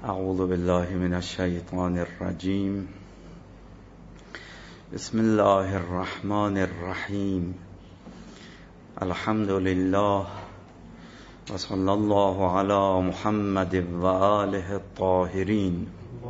اعوذ بالله من الشیطان الرجیم. بسم الله الرحمن الرحیم. الحمد لله و صلی الله علی محمد و آله الطاهرین.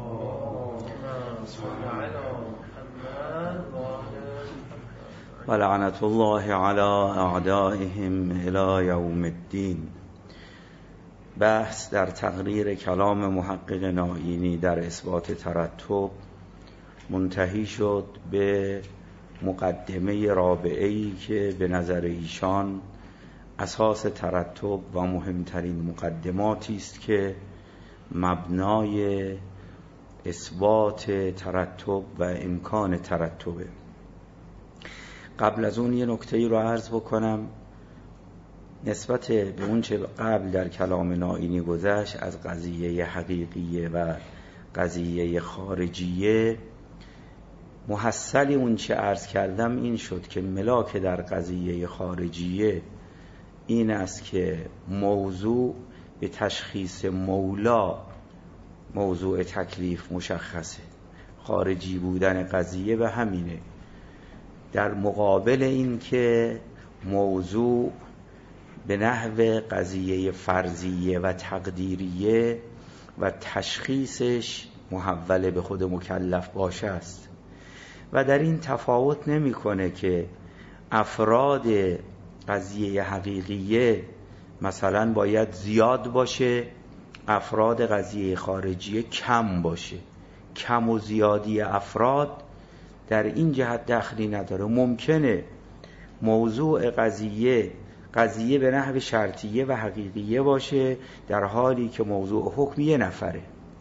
و لعنت الله علی اعدائهم الی یوم الدین. بحث در تقریر کلام محقق نائینی در اثبات ترتب منتهی شد به مقدمه رابعه‌ای که به نظر ایشان اساس ترتب و مهمترین مقدماتی است که مبنای اثبات ترتب و امکان ترتبه. قبل از اون یه نکته‌ای رو عرض بکنم نسبت به اون چه قبل در کلام نائینی گذشت از قضیه حقیقیه و قضیه خارجیه. محصل اون چه عرض کردم این شد که ملاک در قضیه خارجیه این است که موضوع به تشخیص مولا موضوع تکلیف مشخصه. خارجی بودن قضیه به همینه. در مقابل این که موضوع به نحو قضیه فرضیه و تقدیریه و تشخیصش محول به خود مکلف باشه است و در این تفاوت نمی‌کنه که افراد قضیه حقیقیه مثلا باید زیاد باشه، افراد قضیه خارجیه کم باشه. کم و زیادی افراد در این جهت دخلی نداره. ممکنه موضوع قضیه به نحو شرطیه و حقیقیه باشه در حالی که موضوع حکم یه نفره.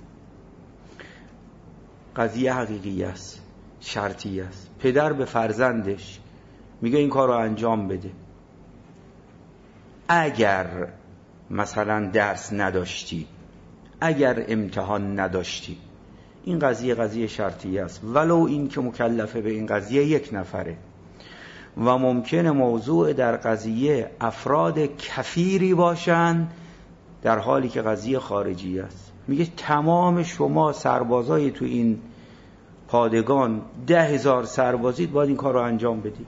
قضیه حقیقیه است، شرطیه است. پدر به فرزندش میگه این کار رو انجام بده. اگر مثلا درس نداشتی، اگر امتحان نداشتی، این قضیه شرطیه است ولو این که مکلفه به این قضیه یک نفره. و ممکنه موضوع در قضیه افراد کثیری باشن در حالی که قضیه خارجی است. میگه تمام شما سربازای تو این پادگان 10,000 سربازید باید این کار رو انجام بدید.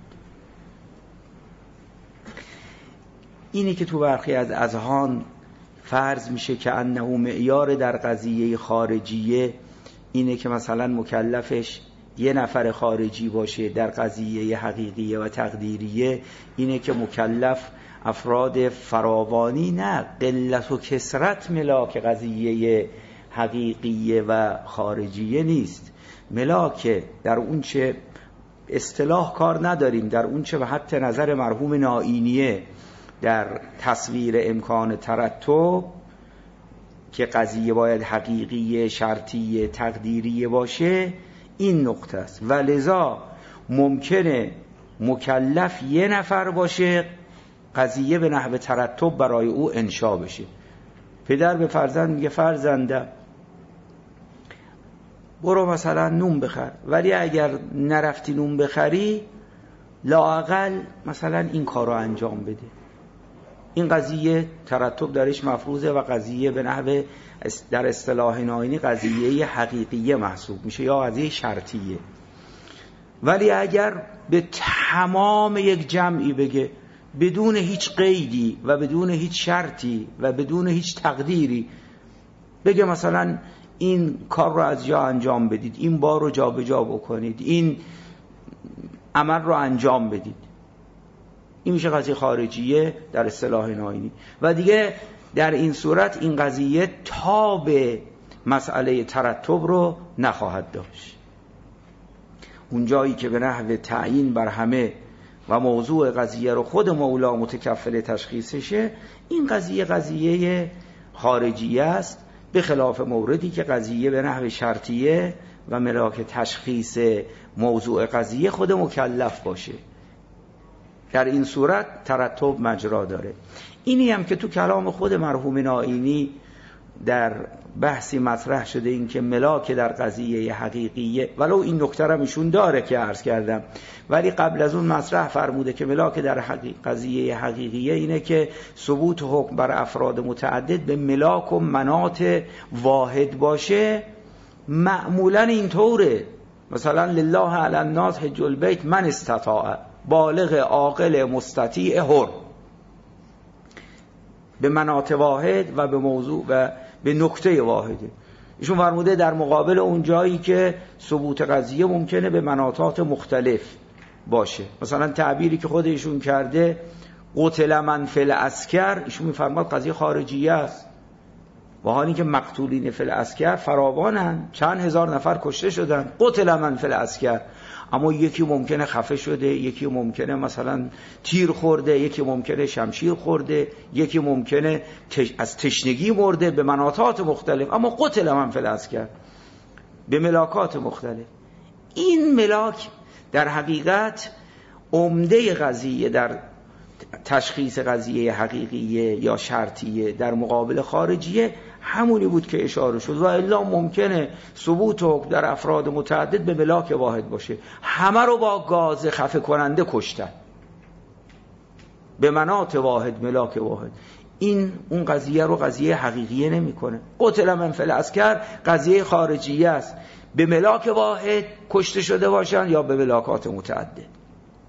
اینی که تو برخی از اذهان فرض میشه که انه معیار در قضیه خارجیه اینه که مثلا مکلفش یه نفر خارجی باشه. در قضیه حقیقیه و تقدیریه اینه که مکلف افراد فراوانی، نه قلت و کثرت ملاک قضیه حقیقیه و خارجیه نیست. ملاک در اون چه اصطلاح کار نداریم، در اون چه به حتی نظر مرحوم نائینیه در تصویر امکان ترتب که قضیه باید حقیقیه، شرطیه، تقدیریه باشه این نقطه است. و لذا ممکنه مکلف یه نفر باشه، قضیه به نحو ترتب برای او انشا بشه. پدر به فرزند میگه فرزنده برو مثلا نون بخر، ولی اگر نرفتی نون بخری لااقل مثلا این کار رو انجام بده. این قضیه ترتب درش مفروضه و قضیه به نحو در اصطلاح نائینی قضیه حقیقیه محسوب میشه یا قضیه شرطیه. ولی اگر به تمام یک جمعی بگه بدون هیچ قیدی و بدون هیچ شرطی و بدون هیچ تقدیری بگه مثلا این کار رو از جا انجام بدید، این بار رو جا به جا بکنید، این عمل رو انجام بدید، این میشه قضیه خارجیه در اصطلاح نائینی. و دیگه در این صورت این قضیه تاب مسئله ترتب رو نخواهد داشت. اون جایی که به نحو تعیین بر همه و موضوع قضیه رو خود مولا متکفل تشخیصشه، این قضیه خارجیه است، به خلاف موردی که قضیه به نحو شرطیه و ملاک تشخیص موضوع قضیه خود مکلف باشه. در این صورت ترتب مجرا داره. اینی هم که تو کلام خود مرحوم نائینی در بحثی مطرح شده این که ملاک در قضیه حقیقیه، ولو این نکته هم ایشون داره که عرض کردم، ولی قبل از اون مطرح فرموده که ملاک در قضیه حقیقیه اینه که ثبوت حکم بر افراد متعدد به ملاک و مناط واحد باشه. معمولا اینطوره، مثلا لله علی الناس حج البیت من استطاع، بالغ عاقل مستطیع حر، به مناط واحد و به موضوع و به نکته واحده. ایشون فرموده در مقابل اون جایی که ثبوت قضیه ممکنه به مناطات مختلف باشه، مثلا تعبیری که خود ایشون کرده قتل من فی العسکر، ایشون میفرماد قضیه خارجیه است، و حالی که مقتولین فی العسکر فراوانن، چند هزار نفر کشته شدن، قتل من فی العسکر، اما یکی ممکنه خفه شده، یکی ممکنه مثلا تیر خورده، یکی ممکنه شمشیر خورده، یکی ممکنه از تشنگی مرده، به مناطات مختلف، اما قتل من فی العسکر به ملاکات مختلف. این ملاک در حقیقت عمده قضیه در تشخیص قضیه حقیقیه یا شرطیه در مقابل خارجیه همونی بود که اشاره شد، و الا ممکنه ثبوت حکم در افراد متعدد به ملاک واحد باشه، همه رو با گاز خفه کننده کشتن به مناط واحد، ملاک واحد. این اون قضیه رو قضیه حقیقیه نمیکنه. قتل من فی العسکر قضیه خارجیه است، به ملاک واحد کشته شده باشن یا به ملاکات متعدد.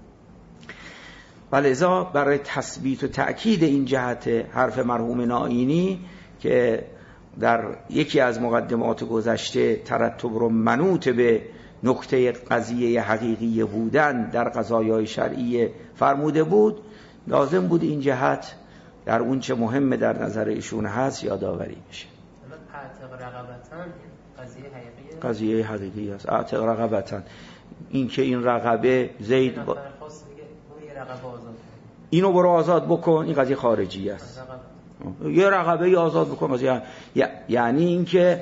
ولذا برای تثبیت و تأکید این جهت حرف مرحوم نائینی که در یکی از مقدمات گذشته ترتب رو منوط به نکته قضیه حقیقی بودن در قضایای شرعیه فرموده بود، لازم بود این جهت در اون چه مهم در نظر ایشون هست یادآوری بشه. اعتق رقبتن قضیه حقیقی است. اعتق رقبتن، این که این رقبه زید اینو برو آزاد بکن، این قضیه خارجی است. یه رقبه آزاد بکن قضیه، یعنی این که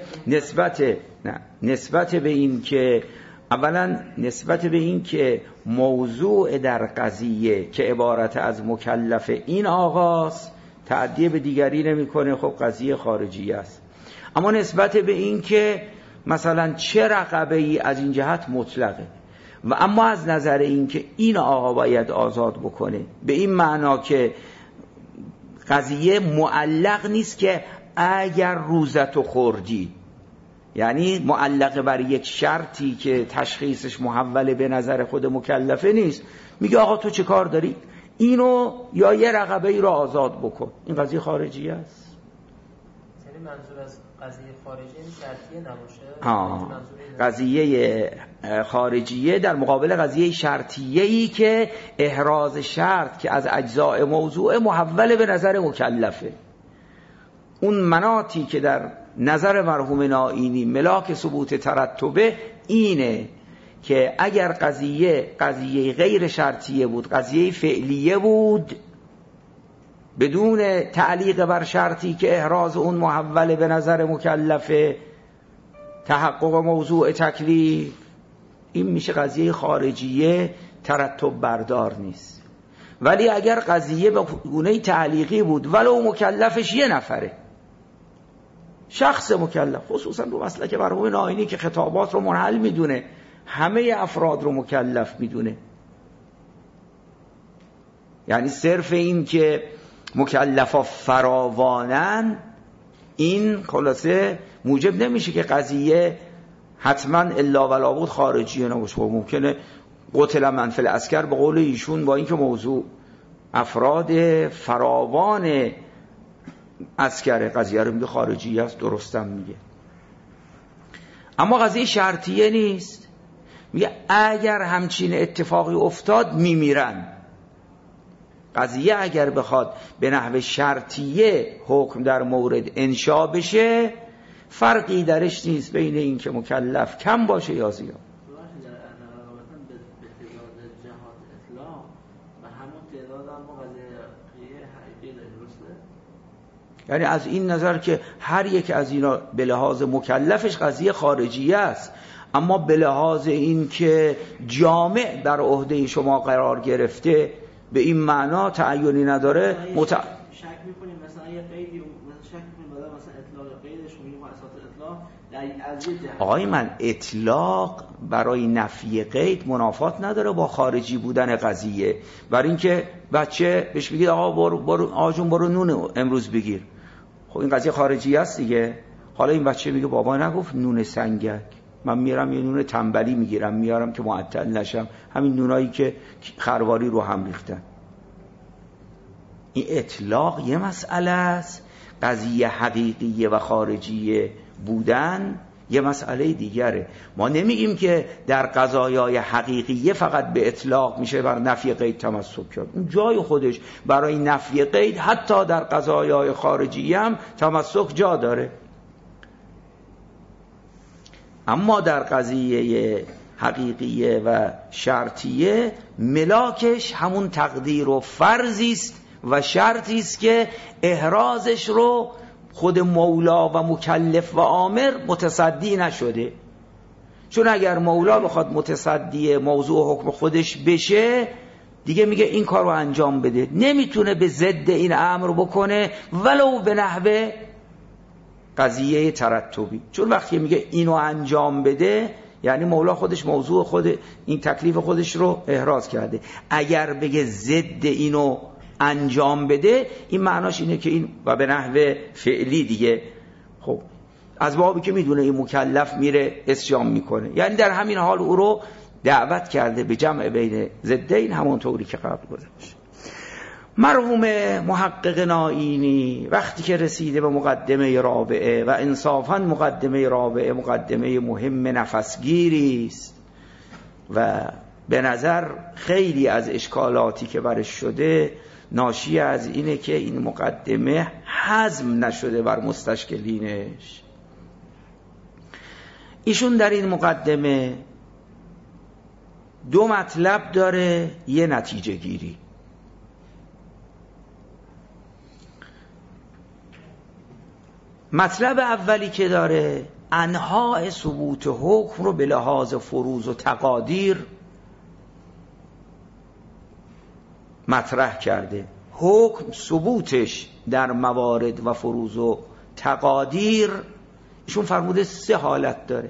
نسبت به این که اولا نسبت به این که موضوع در قضیه که عبارت از مکلف این آغاز تعدیه به دیگری نمیکنه، خب قضیه خارجی است. اما نسبت به این که مثلا چه رقبه ای از این جهت مطلقه، و اما از نظر این که این آقا باید آزاد بکنه، به این معنا که قضیه معلق نیست که اگر روزتو خوردی، یعنی معلق بر یک شرطی که تشخیصش محوله به نظر خود مکلفه نیست، میگه آقا تو چه کار داری؟ اینو یا یه رقبه ای رو آزاد بکن، این قضیه خارجی است. یعنی منظور از قضیه خارجی این شرطیه نباشه؟ قضیه خارجیه در مقابل قضیه شرطیه‌ای که احراز شرط که از اجزاء موضوع محول به نظر مکلفه. اون مناطی که در نظر مرحوم نائینی ملاک ثبوت ترتبه اینه که اگر قضیه غیر شرطیه بود، قضیه فعلیه بود بدون تعلیق بر شرطی که احراز اون محول به نظر مکلفه، تحقق موضوع تکلیف، این میشه قضیه خارجیه، ترتب بردار نیست. ولی اگر قضیه به گونه تعلیقی بود ولو مکلفش یه نفره، شخص مکلف، خصوصا رو مسئله که مرحوم نائینی که خطابات رو منحل میدونه، همه افراد رو مکلف میدونه، یعنی صرف این که مکلفا فراوانن این خلاصه موجب نمیشه که قضیه حتما الا ولا بود خارجیه نباشه. ممکنه قتل من فی العسکر به قول ایشون با اینکه موضوع افراد فراوان عسکر، قضیه رو میگه خارجی است، درستم میگه. اما قضیه شرطیه نیست، میگه اگر همچین اتفاقی افتاد میمیرن. قضیه اگر بخواد به نحو شرطیه حکم در مورد انشا بشه، فرقی درش نیست بین این که مکلف کم باشه یا زیاد. یعنی از این نظر که هر یک از اینا به لحاظ مکلفش قضیه خارجیه است، اما به لحاظ این که جامع در عهده شما قرار گرفته به این معنا تعیینی نداره. شک می‌کنیم مثلا یه قیدی شک می‌کنیم مثلا اطلاق غیرش میگیم اساس اطلاق در از یه جهت. آقای من اطلاق برای نفی قید منافات نداره با خارجی بودن قضیه. برای اینکه بچه بهش بگید آقا برو آجون برو نون امروز بگیر، خب این قضیه خارجی است دیگه. حالا این بچه میگه بابا نگفت نون سنگک، من میرم یه نون تنبلی میگیرم میارم که معطل نشم، همین نونایی که خرواری رو هم ریختن. این اطلاق یه مسئله است، قضیه حقیقیه و خارجیه بودن یه مسئله دیگره. ما نمیگیم که در قضایای حقیقیه فقط به اطلاق میشه بر نفی قید تمسک کرد، اون جای خودش برای نفی قید حتی در قضایای خارجیه هم تمسک جا داره. اما در قضیه حقیقیه و شرطیه ملاکش همون تقدیر و فرضی است و شرطی است که احرازش رو خود مولا و مکلف و آمر متصدی نشده. چون اگر مولا بخواد متصدی موضوع و حکم خودش بشه دیگه میگه این کار رو انجام بده، نمیتونه به ضد این امر بکنه ولو به نحوه قضیه ترتبی. چون وقتی میگه اینو انجام بده یعنی مولا خودش موضوع خود این تکلیف خودش رو احراز کرده. اگر بگه ضد اینو انجام بده این معناش اینه که این و به نحوه فعلی دیگه، خب از بابی که میدونه این مکلف میره اسیان میکنه، یعنی در همین حال او رو دعوت کرده به جمع بین ضدین همونطوری که قبل گذشت. مرحوم محقق نائینی وقتی که رسیده به مقدمه رابعه و انصافاً مقدمه رابعه مقدمه مهم نفسگیری است و به نظر خیلی از اشکالاتی که برش شده ناشی از اینه که این مقدمه هضم نشده بر مستشکلینش. ایشون در این مقدمه دو مطلب داره، یه نتیجه گیری. مطلب اولی که داره انواع ثبوت حکم رو به لحاظ فروض و تقادیر مطرح کرده. حکم ثبوتش در موارد و فروض و تقادیر ایشون فرموده سه حالت داره.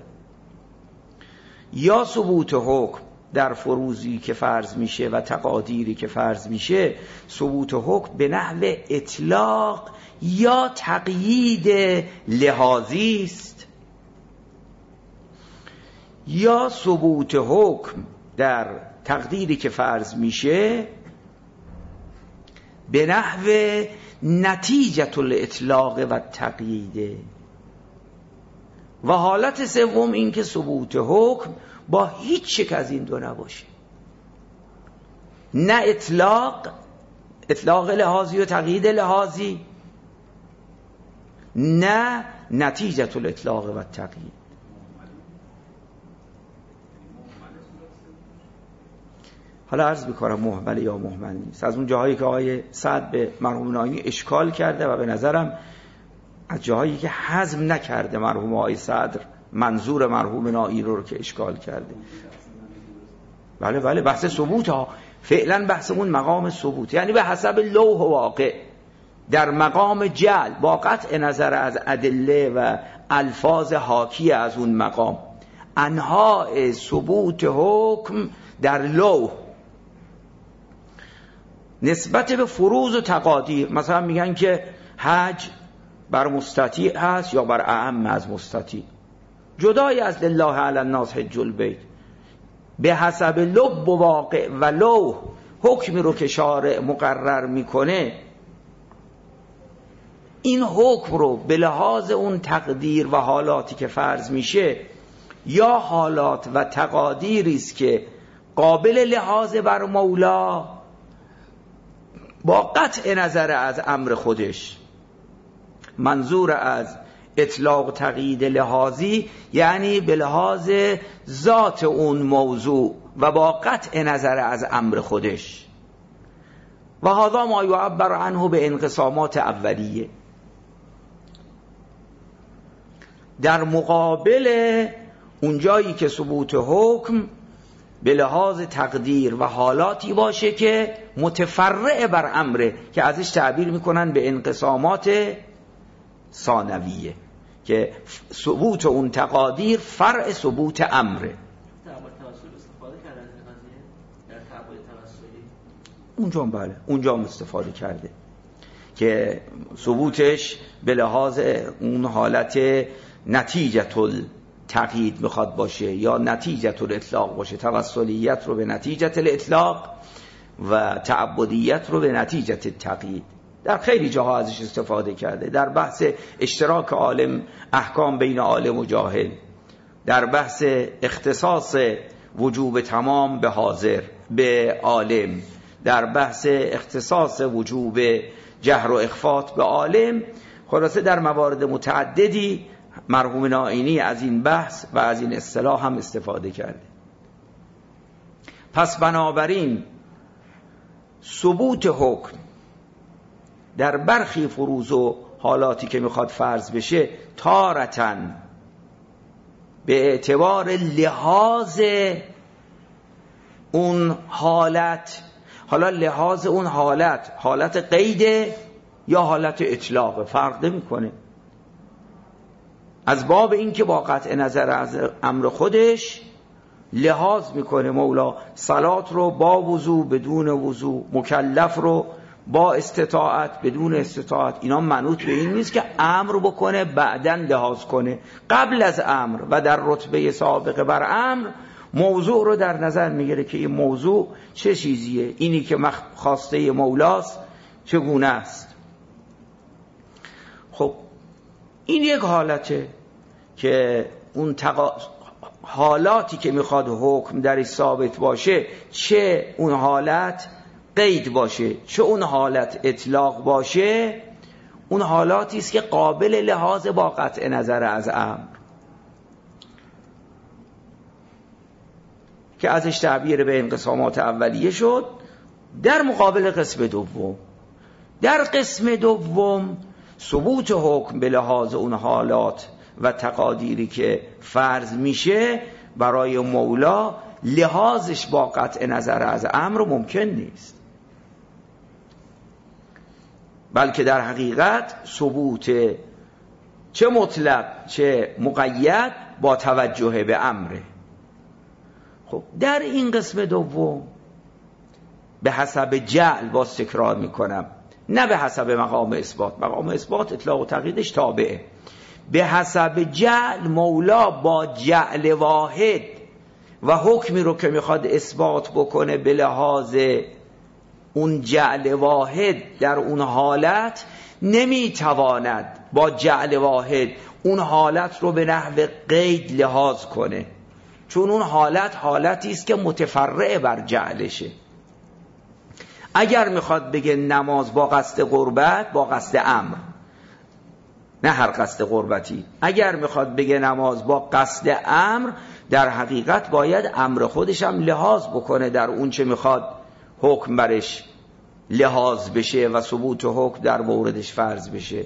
یا ثبوت حکم در فروضی که فرض میشه و تقادیری که فرض میشه ثبوت حکم به نحو اطلاق یا تقیید لحاظی است، یا ثبوت حکم در تقدیری که فرض میشه به نحو نتیجة الاطلاق و تقییده. و حالت سوم این که ثبوت حکم با هیچ یک از این دو نباشه، نه اطلاق لحاظی و تقیید لحاظی، نه نتیجة الاطلاق و تقیید. حالا عرض بکنم محمل یا محمل نیست. از اون جاهایی که آقای سعد به مرحوم نائینی اشکال کرده و به نظرم از جاهایی که هضم نکرده مرحوم آقای صدر منظور مرحوم نائینی رو که اشکال کرده. بله بحث ثبوت ها، فعلا بحث اون مقام ثبوت، یعنی به حسب لوح و واقع در مقام جعل با قطع نظر از ادله و الفاظ حاکی از اون مقام. انواع ثبوت حکم در لوح نسبت به فروض و تقادیر، مثلا میگن که حج بر مستطیع هست یا بر اعم از مستطیع، جدای از لله علی الناس حج البیت، به حسب لب و واقع و لوح حکمی رو که شارع مقرر میکنه این حکم رو به لحاظ اون تقدیر و حالاتی که فرض میشه یا حالات و تقادیری است که قابل لحاظ بر مولا با قطع نظر از امر خودش. منظور از اطلاق تقیید لحاظی یعنی به لحاظ ذات اون موضوع و با قطع نظر از امر خودش. و هذا ما یعبر عنه به انقسامات اولیه. در مقابل اونجایی که ثبوت حکم به لحاظ تقدیر و حالاتی باشه که متفرع بر امره که ازش تعبیر میکنن به انقسامات ثانویه که ثبوت اون تقادیر فرع ثبوت امره. اونجا بله، اونجا هم استفاده کرده که ثبوتش به لحاظ اون حالت نتیجه التقیید میخواد باشه یا نتیجه الاطلاق باشه، توسلیت رو به نتیجه الاطلاق و تعبدیت رو به نتیجه التقیید. در خیلی جاها ازش استفاده کرده، در بحث اشتراک عالم احکام بین عالم و جاهل، در بحث اختصاص وجوب تمام به حاضر به عالم، در بحث اختصاص وجوب جهر و اخفات به عالم. خلاصه در موارد متعددی مرحوم نائینی از این بحث و از این اصطلاح هم استفاده کرده. پس بنابراین ثبوت حکم در برخی فروض و حالاتی که میخواد فرض بشه تارتن به اعتبار لحاظ اون حالت، حالا لحاظ اون حالت قیده یا حالت اطلاق فرق نمیکنه، از باب این که با قطع نظر از امر خودش لحاظ میکنه مولا صلات رو با وضو بدون وضو، مکلف رو با استطاعت بدون استطاعت. اینا منوط به این نیست که امر بکنه بعدن لحاظ کنه، قبل از امر و در رتبه سابقه بر امر موضوع رو در نظر میگیره که این موضوع چه چیزیه، اینی که خواسته مولاست چگونه است. خب این یک حالته که اون حالاتی که میخواد حکم درش ثابت باشه، چه اون حالت قید باشه چه اون حالت اطلاق باشه، اون حالاتی است که قابل لحاظ با قطع نظر از امر، که ازش تعبیر به انقسامات اولیه شد. در مقابل قسم دوم، در قسم دوم ثبوت حکم به لحاظ اون حالات و تقادیری که فرض میشه برای مولا لحاظش با قطع نظر از امر ممکن نیست، بلکه در حقیقت ثبوت چه مطلق چه مقید با توجه به امره. خب در این قسم دوم به حسب جعل باز تکرار میکنم، نه به حسب مقام اثبات، مقام اثبات اطلاق و تقییدش تابعه، به حسب جعل مولا با جعل واحد و حکمی رو که میخواد اثبات بکنه به لحاظ اون جعل واحد در اون حالت نمیتواند با جعل واحد اون حالت رو به نحو قید لحاظ کنه، چون اون حالتی است که متفرع بر جعلشه. اگر میخواد بگه نماز با قصد قربت، با قصد امر، نه هر قصد قربتی، اگر میخواد بگه نماز با قصد امر، در حقیقت باید امر خودش هم لحاظ بکنه در اون چه میخواد حکم برش لحاظ بشه و ثبوت حکم در موردش فرض بشه.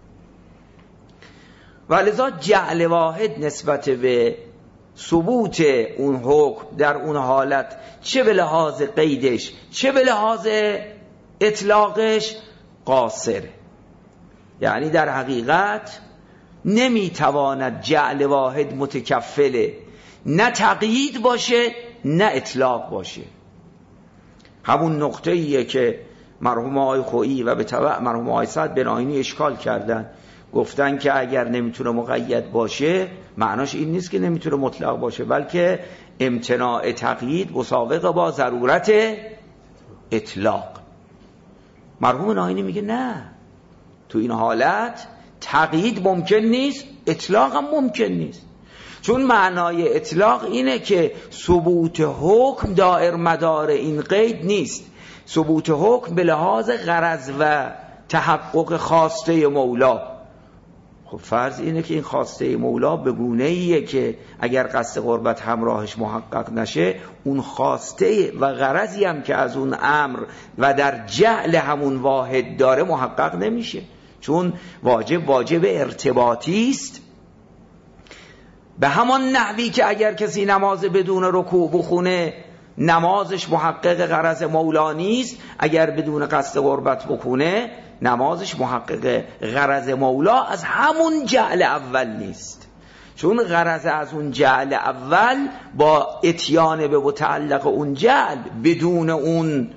ولذا جعل واحد نسبت به ثبوت اون حکم در اون حالت، چه به لحاظ قیدش چه به لحاظ اطلاقش، قاصر. یعنی در حقیقت نمیتواند جعل واحد متکفله نه تقیید باشه نه اطلاق باشه. همون نقطه ایه که مرحوم آقای خویی و به تبع مرحوم آقای سعد بن آیینی اشکال کردن، گفتن که اگر نمیتونه مقید باشه معناش این نیست که نمیتونه مطلق باشه، بلکه امتناع تقیید مساوق با ضرورت اطلاق. مرحوم آیینی میگه نه، تو این حالت تقیید ممکن نیست، اطلاق هم ممکن نیست، چون معنای اطلاق اینه که ثبوت حکم دائر مدار این قید نیست، ثبوت حکم به لحاظ غرض و تحقق خواسته مولا. خب فرض اینه که این خواسته مولا به گونه‌ایه که اگر قصد قربت همراهش محقق نشه، اون خواسته و غرضی هم که از اون امر و در جعل همون واحد داره محقق نمیشه، چون واجب ارتباطی است. به همان نحوی که اگر کسی نماز بدون رکوع بخونه نمازش محقق غرض مولا نیست، اگر بدون قصد قربت بخونه نمازش محقق غرض مولا از همون جعل اول نیست، چون غرض از اون جعل اول با اتیان به متعلق اون جعل بدون اون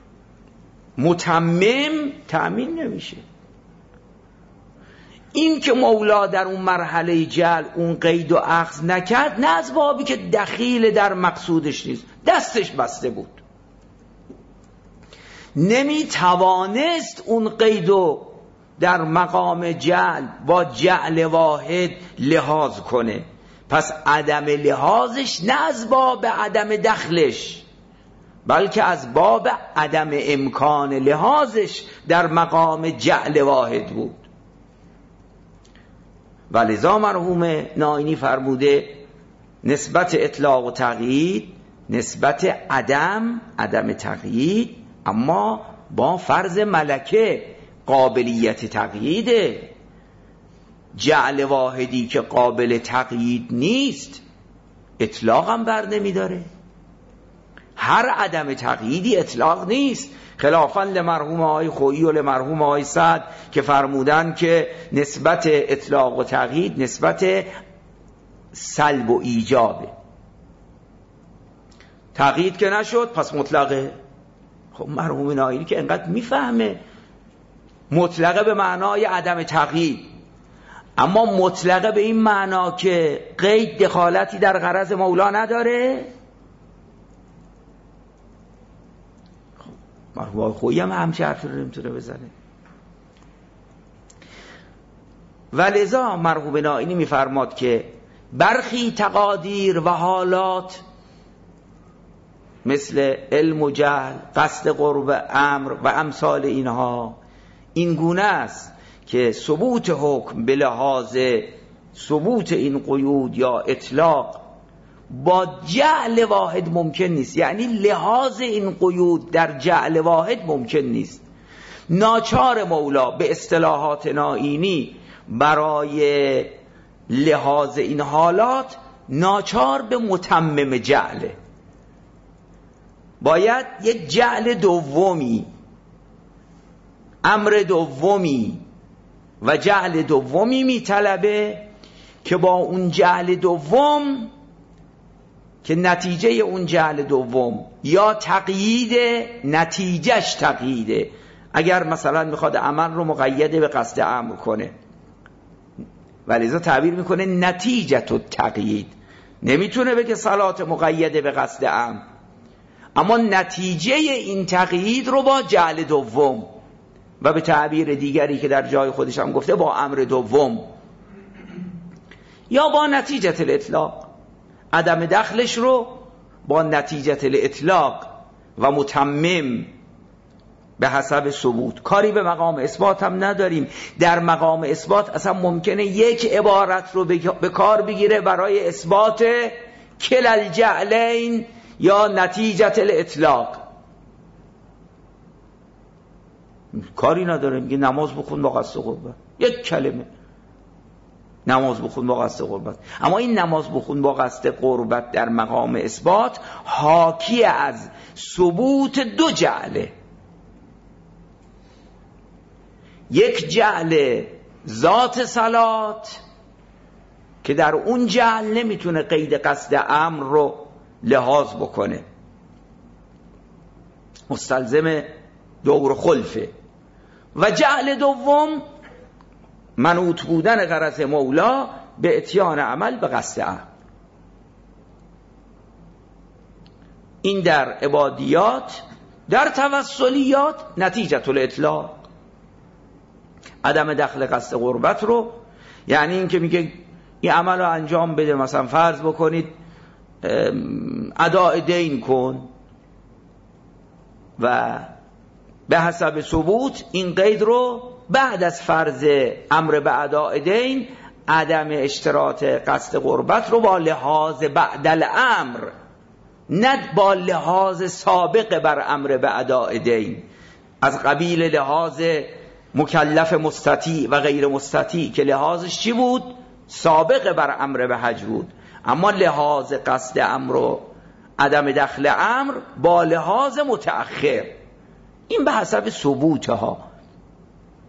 متمم تأمین نمیشه. این که مولا در اون مرحله جعل اون قید و اخذ نکرد، نه از بابی که دخیل در مقصودش نیست، دستش بسته بود، نمی توانست اون قیدو در مقام جعل با جعل واحد لحاظ کنه. پس عدم لحاظش نه از باب عدم دخلش، بلکه از باب عدم امکان لحاظش در مقام جعل واحد بود. ولذا مرحوم نائینی فرموده نسبت اطلاق و تقیید نسبت عدم تقیید، اما با فرض ملکه قابلیت تقییده. جعل واحدی که قابل تقیید نیست اطلاق هم بر نمی داره. هر عدم تقییدی اطلاق نیست، خلافاً لمرحوم آقای خویی و لمرحوم آقای سعد که فرمودن که نسبت اطلاق و تقیید نسبت سلب و ایجابه. تقیید که نشد پس مطلقه. خب مرحوم نائینی که انقدر میفهمه مطلقه به معنای عدم تقیید، اما مطلقه به این معنا که قید دخالتی در غرض مولا نداره. مرحوم خویی هم همچه حرفی رو نمیتونه بزنه. ولذا مرحوم نائینی میفرماد که برخی تقادیر و حالات مثل علم و جهل، قصد قرب امر و امثال اینها این گونه است که ثبوت حکم به لحاظ ثبوت این قیود یا اطلاق با جعل واحد ممکن نیست. یعنی لحاظ این قیود در جعل واحد ممکن نیست. ناچار مولا به اصطلاحات نائینی برای لحاظ این حالات ناچار به متمم جعله. باید یک جعل دومی، امر دومی و جعل دومی میطلبه که با اون جعل دوم که نتیجه اون جعل دوم یا تقیید نتیجهش تقییده. اگر مثلا میخواد عمل رو مقید به قصد امر کنه، ولذا تعبیر میکنه نتیجه تو تقیید، نمیتونه بگه صلات مقیده به قصد امر، اما نتیجه این تقیید رو با جعل دوم و به تعبیر دیگری که در جای خودش هم گفته با امر دوم یا با نتیجه الاطلاق، عدم دخلش رو با نتیجه الاطلاق و متمم به حسب ثبوت. کاری به مقام اثبات هم نداریم. در مقام اثبات اصلا ممکنه یک عبارت رو به کار بگیره برای اثبات کل الجعلین یا نتیجه الاطلاق. کاری نداره، میگه نماز بخون با قصد قربت، یک کلمه نماز بخون با قصد قربت. اما این نماز بخون با قصد قربت در مقام اثبات حاکی از ثبوت دو جعله. یک جعل ذات صلات که در اون جعل نمیتونه قید قصد امر رو لحاظ بکنه، مستلزم دور خلفه، و جعل دوم منوط بودن غرض مولا به اتیان عمل به قصد امر. این در عبادیات، در توسلیات نتیجه الاطلاق عدم دخل قصد قربت رو، یعنی این که میگه این عمل رو انجام بده، مثلا فرض بکنید اداء دین کن و به حسب ثبوت این قید رو بعد از فرض امر به اداء دین عدم اشتراط قصد قربت رو با لحاظ بعد الامر، نه با لحاظ سابق بر امر به اداء دین، از قبیل لحاظ مکلف مستطیع و غیر مستطیع که لحاظش چی بود؟ سابق بر امر به حج بود. اما لحاظ قصد امر و عدم دخل امر با لحاظ متأخر، این به حسب ثبوتها.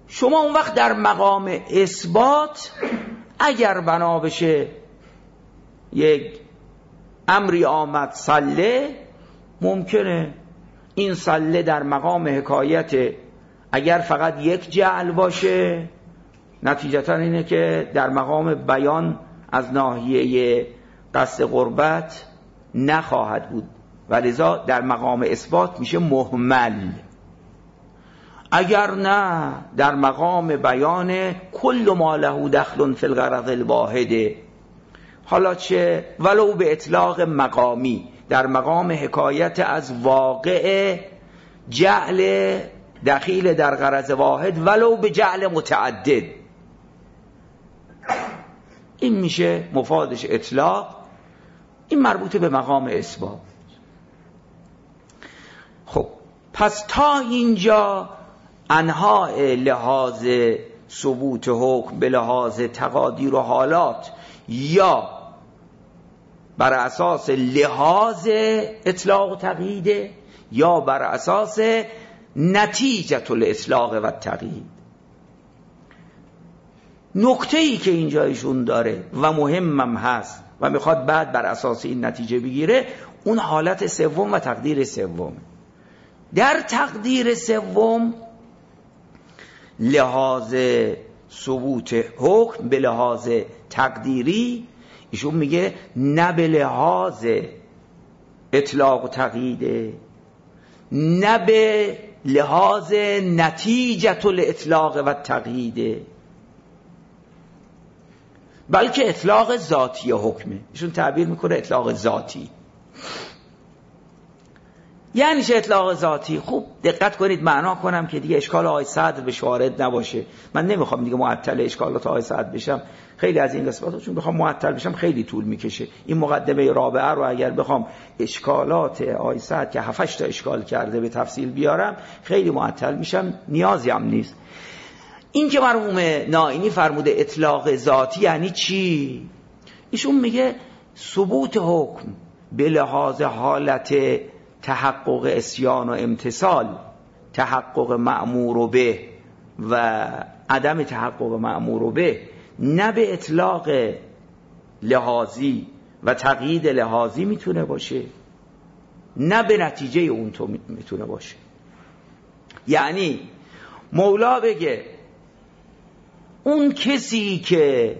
شما اون وقت در مقام اثبات اگر بنا بشه یک امری آمد سله، ممکنه این سله در مقام حکایت اگر فقط یک جعل باشه نتیجتا اینه که در مقام بیان از ناحیه قصد قربت نخواهد بود و لذا در مقام اثبات میشه مهمل. اگر نه در مقام بیان کل ما له دخل فی الغرض الواحد، حالا چه ولو به اطلاق مقامی در مقام حکایت از واقع جعل دخیل در غرض واحد ولو به جعل متعدد، این میشه مفادش اطلاق، این مربوط به مقام اثبات. خب پس تا اینجا انواع لحاظ ثبوت حکم به لحاظ تقادیر و حالات یا بر اساس لحاظ اطلاق و تقیید یا بر اساس نتیجه الاطلاق و تقیید. نکته ای که اینجا ایشون داره و مهمم هست و میخواد بعد بر اساس این نتیجه بگیره، اون حالت سوم و تقدیر سوم. در تقدیر سوم لحاظ ثبوت حکم به لحاظ تقدیری ایشون میگه نه به لحاظ اطلاق و تقیید، نه به لحاظ نتیجه الاطلاق و تقیید، بلکه اطلاق ذاتی حکمه. ایشون تعبیر میکنه اطلاق ذاتی. یعنی چه اطلاق ذاتی؟ خوب دقت کنید معنا کنم که دیگه اشکال آقای صدر به وارد نباشه. من نمیخوام دیگه معطل اشکالات آقای صدر بشم، خیلی از این قسمت‌ها چون بخوام معطل بشم خیلی طول میکشه. این مقدمه رابعه رو اگر بخوام اشکالات آقای صدر که 7-8 تا اشکال کرده به تفصیل بیارم خیلی معطل میشم، نیازی هم نیست. این که مرحوم نائینی فرموده اطلاق ذاتی یعنی چی؟ ایشون میگه ثبوت حکم به لحاظ حالت تحقق اسیان و امتثال، تحقق مأمور به و عدم تحقق مأمور به، نه به اطلاق لحاظی و تقیید لحاظی میتونه باشه، نه به نتیجه اون تو میتونه باشه. یعنی مولا بگه اون کسی که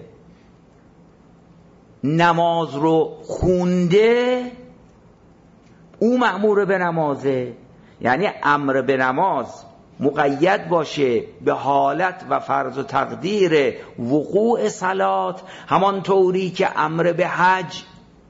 نماز رو خونده او مأمور به نمازه، یعنی امر به نماز مقید باشه به حالت و فرض و تقدیر وقوع صلات، همان طوری که امر به حج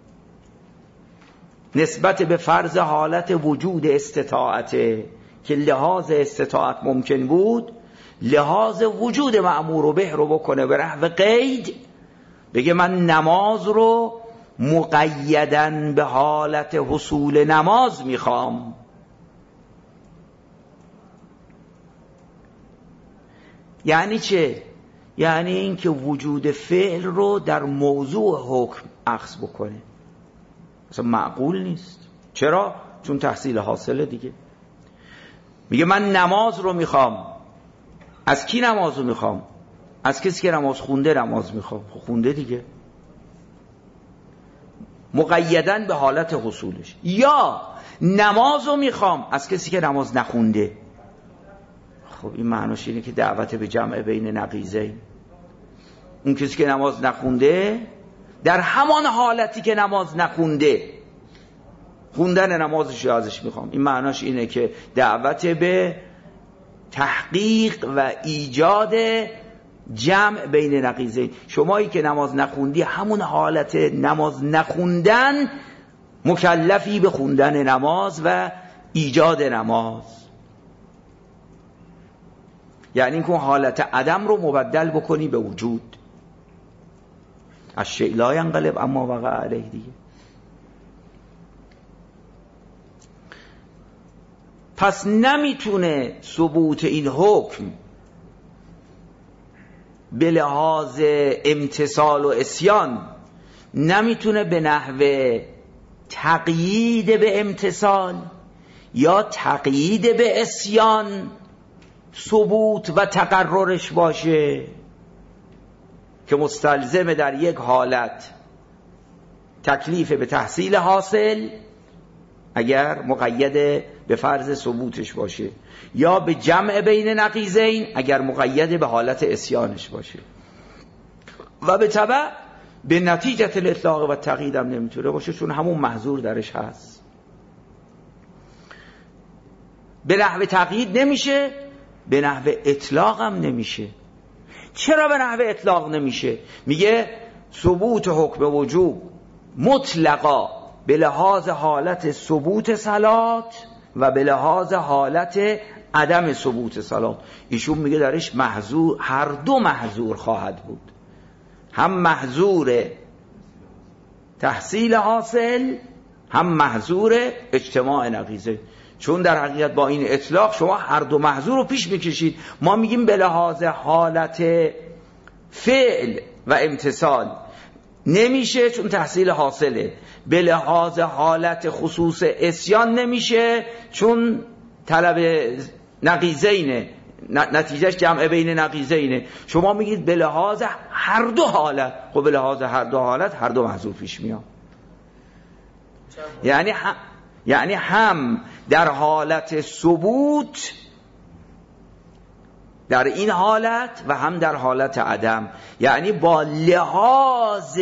نسبت به فرض حالت وجود استطاعته که لحاظ استطاعت ممکن بود، لحاظ وجود مأمور به رو بکنه به نحو قید، بگه من نماز رو مقیدن به حالت حصول نماز میخوام. یعنی چه؟ یعنی این که وجود فعل رو در موضوع حکم اخذ بکنه. اصلا معقول نیست. چرا؟ چون تحصیل حاصله دیگه. میگه من نماز رو میخوام. از کی نماز رو میخوام؟ از کسی که نماز خونده نماز میخوام. خونده دیگه. مقیدن به حالت حصولش. یا نماز رو میخوام از کسی که نماز نخونده. خب این معناش اینه که دعوت به جمع بین نقیضین. اون کسی که نماز نخونده در همان حالتی که نماز نخونده خوندن نمازش رو ازش میخوام. این معناش اینه که دعوت به تحقیق و ایجاد جمع بین نقیضین. شمایی که نماز نخوندی همون حالت نماز نخوندن مکلفی به خوندن نماز و ایجاد نماز. یعنی اینکه حالت عدم رو مبدل بکنی به وجود. الشیء لا ینقلب اما وقع علیه دیگه. پس نمیتونه ثبوت این حکم به لحاظ امتثال و عصیان، نمیتونه به نحو تقیید به امتثال یا تقیید به عصیان ثبوت و تقررش باشه که مستلزم در یک حالت تکلیف به تحصیل حاصل اگر مقید به فرض ثبوتش باشه، یا به جمع بین نقیضین اگر مقید به حالت عصیانش باشه، و به تبع به نتیجه الاطلاق و تقیید هم نمیتونه باشه چون همون محظور درش هست. به نحو تقیید نمیشه، به نحو اطلاق هم نمیشه. چرا به نحو اطلاق نمیشه؟ میگه ثبوت حکم وجوب مطلقا به لحاظ حالت ثبوت صلات و به لحاظ حالت عدم ثبوت صلات. ایشون میگه درش محظور، هر دو محظور خواهد بود، هم محظور تحصیل حاصل هم محظور اجتماع نقیضه. چون در حقیقت با این اطلاق شما هر دو محظور رو پیش میکشید. ما میگیم به لحاظ حالت فعل و امتصال نمیشه چون تحصیل حاصله، به لحاظ حالت خصوص عصیان نمیشه چون طلب نقیضینه، نتیجهش جمع بین نقیضینه. شما میگید به لحاظ هر دو حالت، خب به لحاظ هر دو حالت هر دو محظور پیش میاد. یعنی هم در حالت ثبوت در این حالت و هم در حالت عدم، یعنی با لحاظ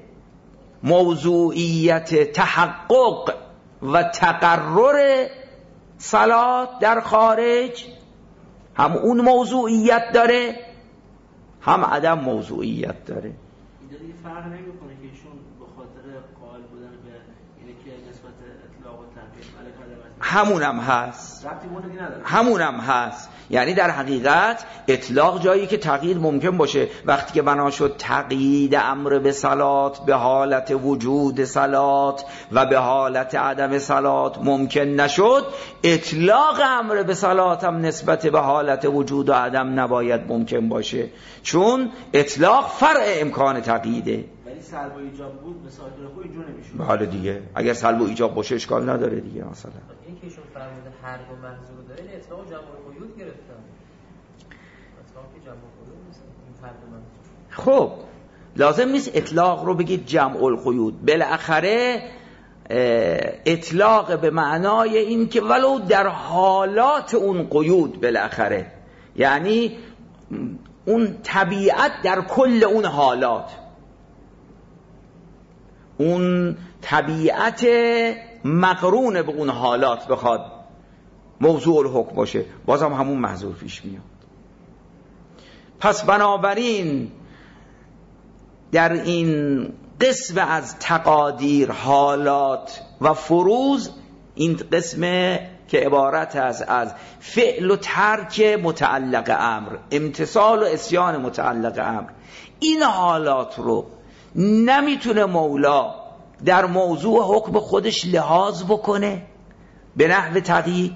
موضوعیت تحقق و تقرر صلات در خارج هم اون موضوعیت داره هم عدم موضوعیت داره. اینجا دیگه فرق نمیکنه که ایشون به خاطر قائل بودن به اینه که نسبت اطلاق و تحقیق همونم هست. یعنی در حقیقت اطلاق جایی که تغییر ممکن باشه، وقتی که بنا شد تقیید امر به صلات به حالت وجود صلات و به حالت عدم صلات ممکن نشد، اطلاق امر به صلات هم نسبت به حالت وجود و عدم نباید ممکن باشه، چون اطلاق فرع امکان تقییده. ولی سلب و ایجاب بود مثال خود اینجور نمیشه. بله دیگه، اگر سلب و ایجاب باشه اشکال نداره دیگه. مثلا این که ایشون فرموده هر دو محظور داره، این اطلاق جمع القیود گرفتن. اطلاق که جمع القیود نیست، این هر دو محظور. خب لازم نیست اطلاق رو بگید جمع القیود. بالاخره اطلاق به معنای این که ولو در حالات اون قیود، بالاخره یعنی اون طبیعت در کل اون حالات، اون طبیعت مقرون به اون حالات بخواد موضوع الحکم باشه، بازم همون محظور پیش میاد. پس بنابراین در این قسم از تقادیر، حالات و فروض، این قسم که عبارت از فعل و ترک متعلق امر، امتصال و عصیان متعلق امر، این حالات رو نمیتونه مولا در موضوع حکم خودش لحاظ بکنه به نحو تقیید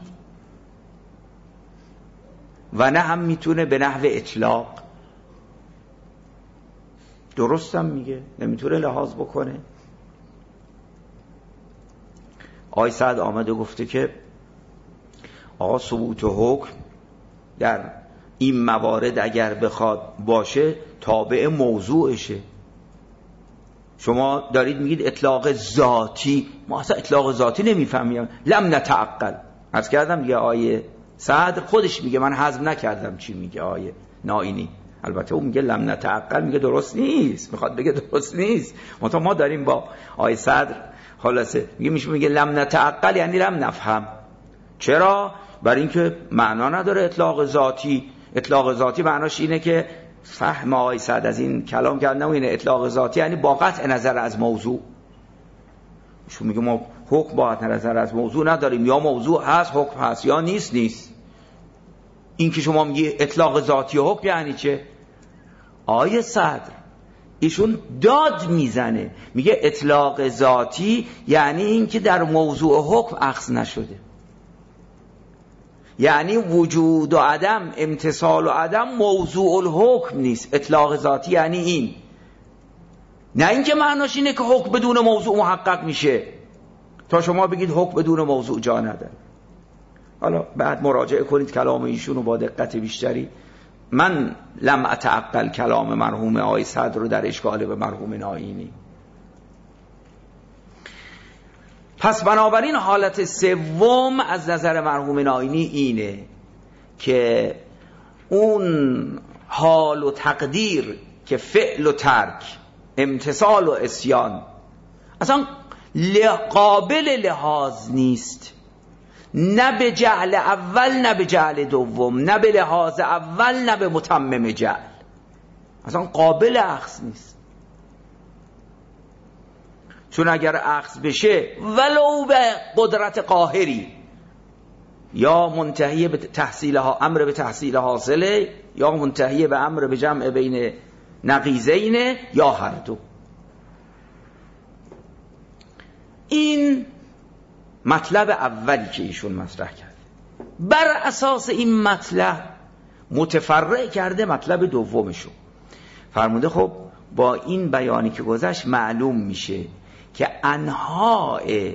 و نه هم میتونه به نحو اطلاق. درستم میگه، نمیتونه لحاظ بکنه. آقای سعد آمده گفته که آقا ثبوت حکم در این موارد اگر بخواد باشه تابع موضوعشه. شما دارید میگید اطلاق ذاتی، ما اصلا اطلاق ذاتی نمیفهمیم. لم نتعقل، عرض کردم دیگه، آیه صدر خودش میگه، من هضم نکردم چی میگه آیه نائینی. البته اون میگه لم نتعقل، میگه درست نیست، میخواد بگه درست نیست. ما داریم با آیه صدر خلاصه میگه لم نتعقل یعنی لم نفهم. چرا؟ برای اینکه معنا نداره اطلاق ذاتی. اطلاق ذاتی معناش اینه که فهم آقای سعد از این کلام کردن اینه اطلاق ذاتی یعنی با قطع نظر از موضوع. شو میگه ما حکم با قطع نظر از موضوع نداریم، یا موضوع هست حکم هست یا نیست. این که شما میگی اطلاق ذاتی حکم یعنی چه؟ آقای صدر ایشون داد میزنه، میگه اطلاق ذاتی یعنی این که در موضوع حکم اخذ نشده، یعنی وجود و عدم، امتصال و عدم موضوع الحکم نیست. اطلاق ذاتی یعنی این، نه اینکه معناش اینه که حکم بدون موضوع محقق میشه تا شما بگید حکم بدون موضوع جا نداره. حالا بعد مراجعه کنید کلام ایشون رو با دقت بیشتری. من لم اتعقل کلام مرحوم آقای صدر رو در اشکال به مرحوم ناینی. پس بنابراین حالت سوم از نظر مرحوم ناینی اینه که اون حال و تقدیر که فعل و ترک، امتثال و عصیان اصلا قابل لحاظ نیست، نه به جعل اول نه به جعل دوم، نه به لحاظ اول نه به متمم جعل، اصلا قابل اخذ نیست. چون اگر اخذ بشه ولو به قدرت قاهری، یا منتهی به تحصیل امر به تحصیل حاصله، یا منتهی به امر به جمع بین نقیضین، یا هر دو. این مطلب اولی که ایشون مطرح کرد. بر اساس این مطلب متفرع کرده مطلب دومشو. فرموده خب با این بیانی که گذشت معلوم میشه که انواع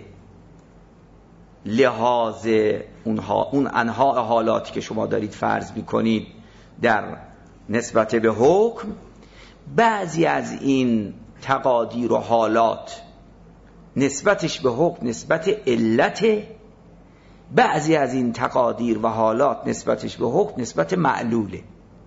لحاظ اون انواع حالاتی که شما دارید فرض میکنید در نسبت به حکم، بعضی از این تقادیر و حالات نسبتش به حکم نسبت علت، بعضی از این تقادیر و حالات نسبتش به حکم نسبت معلوله.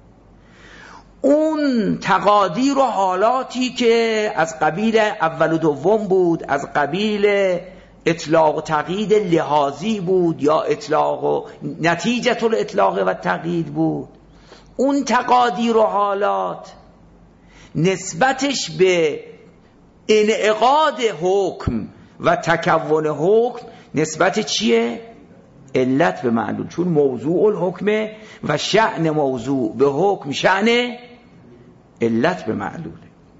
اون تقادیر و حالاتی که از قبیل اول و دوم بود، از قبیل اطلاق و تقیید لحاظی بود، یا اطلاق و نتیجه الاطلاق و تقیید بود، اون تقادیر و حالات نسبتش به انعقاد حکم و تکون حکم نسبت چیه؟ علت به معلول. چون موضوع الحکم و شأن موضوع به حکم شأن علت به معلوله،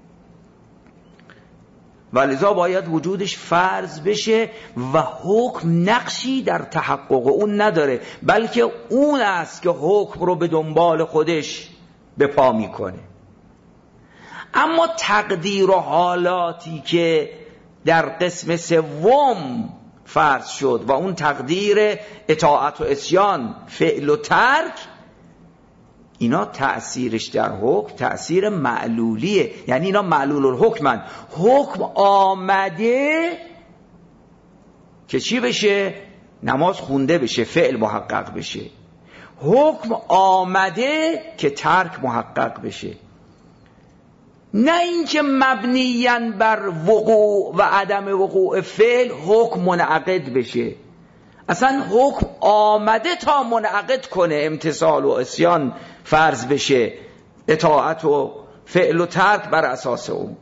ولذا باید وجودش فرض بشه و حکم نقشی در تحقق اون نداره، بلکه اون است که حکم رو به دنبال خودش به پا میکنه. اما تقدیر و حالاتی که در قسم سوم فرض شد و اون تقدیر اطاعت و عصیان، فعل و ترک، اینا تأثیرش در حکم تأثیر معلولیه. یعنی اینا معلول الحکمن. حکم آمده که چی بشه؟ نماز خونده بشه، فعل محقق بشه. حکم آمده که ترک محقق بشه، نه اینکه مبنیاً بر وقوع و عدم وقوع فعل حکم منعقد بشه. اصلا حکم آمده تا منعقد کنه، امتثال و عصیان فرض بشه، اطاعت و فعل و ترک بر اساس اون.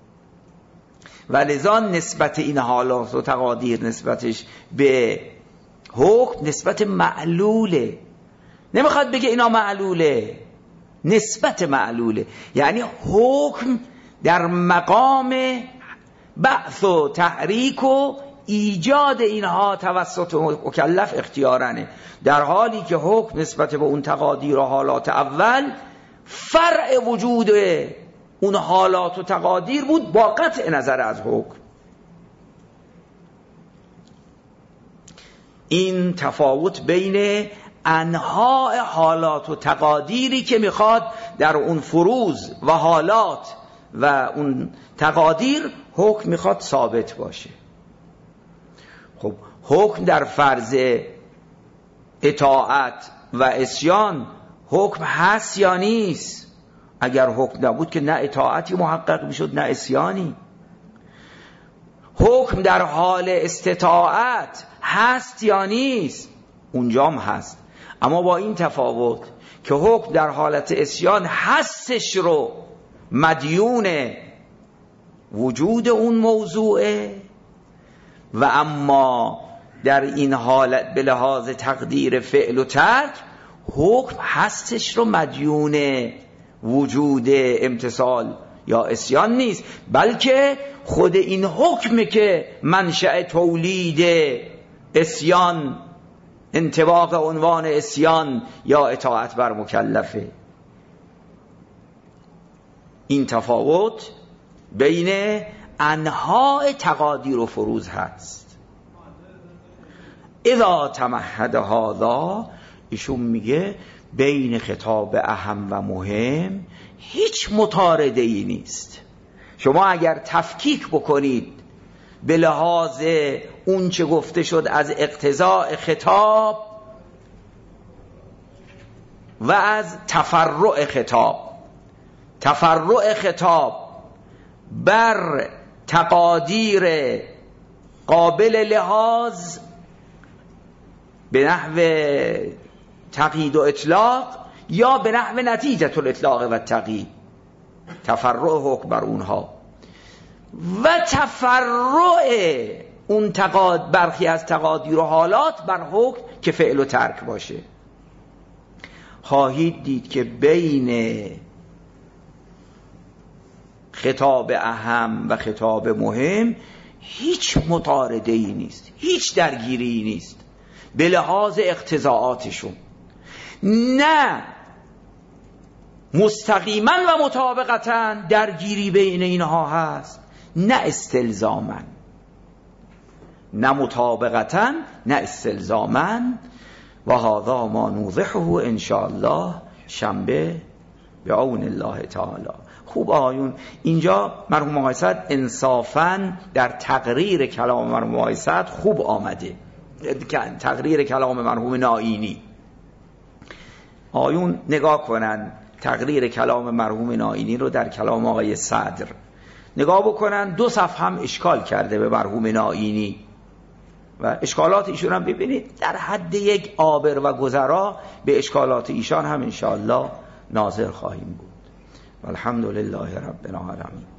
ولذا نسبت این حالات و تقادیر نسبتش به حکم نسبت معلوله. نمیخواد بگه اینا معلوله، نسبت معلوله. یعنی حکم در مقام بعث و تحریک و ایجاد اینها توسط مکلف اختیارانه، در حالی که حکم نسبت به اون تقادیر و حالات اول فرع وجود اون حالات و تقادیر بود با قطع نظر از حکم. این تفاوت بین انواع حالات و تقادیری که میخواد در اون فروض و حالات و اون تقادیر حکم میخواد ثابت باشه. خب حکم در فرض اطاعت و عصیان حکم هست یا نیست؟ اگر حکم نبود که نه اطاعتی محقق میشد نه عصیانی. حکم در حال استطاعت هست یا نیست؟ اونجام هست، اما با این تفاوت که حکم در حالت عصیان هستش رو مدیون وجود اون موضوعه، و اما در این حالت به لحاظ تقدیر فعل و ترک حکم هستش رو مدیون وجود امتثال یا عصیان نیست، بلکه خود این حکم که منشأ تولید عصیان، انطباق عنوان عصیان یا اطاعت بر مکلفه. این تفاوت بین انواع تقادیر و فروض هست. اذا تمهد هذا، ایشون میگه بین خطاب اهم و مهم هیچ مطارده ای نیست. شما اگر تفکیک بکنید به لحاظ اون چه گفته شد از اقتضاء خطاب و از تفرع خطاب بر تقادیر قابل لحاظ به نحو تقیید و اطلاق یا به نحو نتیجه الاطلاق و تقیید، تفرع حکم بر اونها و تفرع اون برخی از تقادیر و حالات بر حکم که فعل و ترک باشه. خواهید دید که بین خطاب اهم و خطاب مهم هیچ مطارده ای نیست، هیچ درگیری نیست به لحاظ اقتضاعاتشون، نه مستقیما و مطابقتا درگیری بین اینها هست، نه استلزاما، نه مطابقتا نه استلزاما. و هذا ما نوضحه ان شاء الله شنبه بعون الله تعالی. خوب آقایون، اینجا مرحوم آقای سعد انصافاً در تقریر کلام مرحوم آقای سعد خوب آمده، تقریر کلام مرحوم نائینی. آقایون نگاه کنن تقریر کلام مرحوم نائینی رو در کلام آقای صدر نگاه بکنن، 2 صفحه هم اشکال کرده به مرحوم نائینی و اشکالات ایشون هم ببینید در حد یک عابر و گذرا به اشکالات ایشان هم انشاءالله ناظر خواهیم بود. والحمد لله رب العالمین.